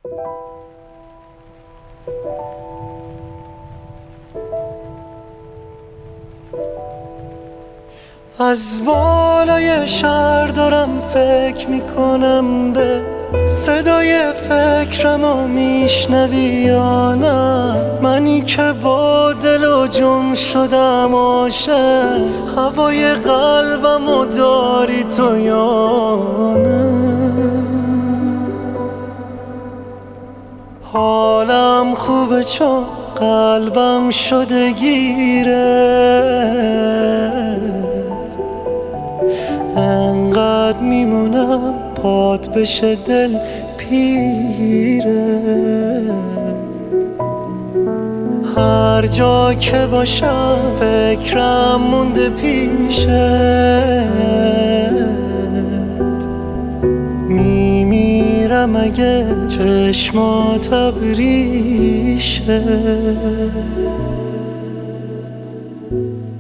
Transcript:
از بالای شهر دارم فکر میکنم بهت، صدای فکرمو میشنوی یا نه؟ منی که با دل و جون شدم عاشق، هوای قلبمو داری تو یا نه؟ حالم خوبه چون قلبم شده گیره، انقدر میمونم پات بشه دل پیره. هر جا که باشم فکرم مونده پیشت، میمیرم اگه چشمات ابریشه.